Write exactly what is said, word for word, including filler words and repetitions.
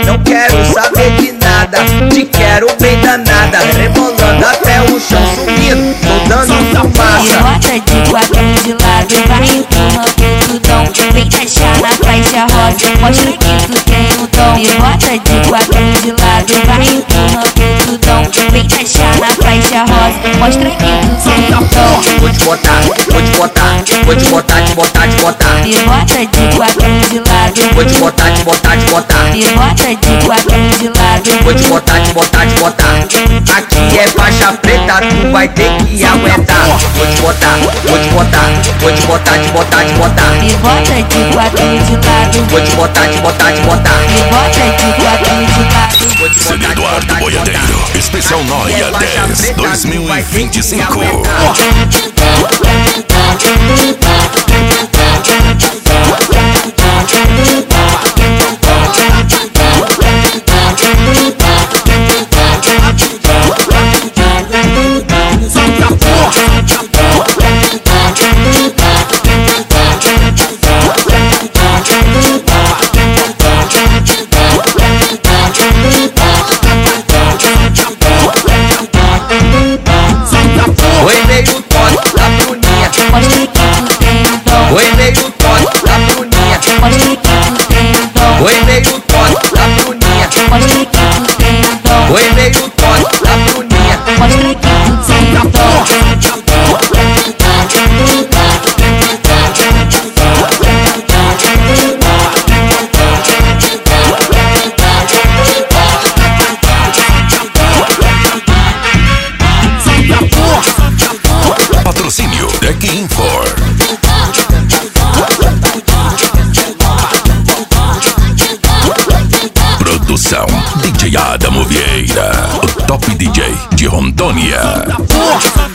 não quero saber de nada, te quero bem danada, rebolando até o chão, subindo, tô dando fumaça. Bota de quatro de lado, vai empurrando tudão. Vem taxar na faixa rosa, mostra que tu tem o dom. E bota de quatro de lado, vai empurrando tudão. Vem taxar na faixa rosa, mostra que tu tem o dom. Vou te botar, vou te botar, vou te botar, te botar, te botar. E bota de quatro de lado, vou te botar, te botar, te botar. E bota de quatro de lado, vou te botar, te botar, te botar. Aqui é faixa preta, tu vai ter que aguentar. Vou te botar, vou te botar, vou te botar, te botar, te botar. E bota de quatro de lado, vou te botar, te botar, te botar. E bota de quatro de lado. C D Eduardo Boiadeiro, especial Noia dez dois mil e vinte e cinco. Oi, meio toque da Bruninha, mostra que tu tem o dom. Oi, meio toque da Bruninha, mostra que tu tem o dom. Oi, meio toque da Bruninha, mostra que tu tem o dom. Oi, meio toque da Bruninha, mostra que tu tem o dom. Patrocínio Tec Infor. Produção D J Adamo Vieira, o top D J de Rondônia.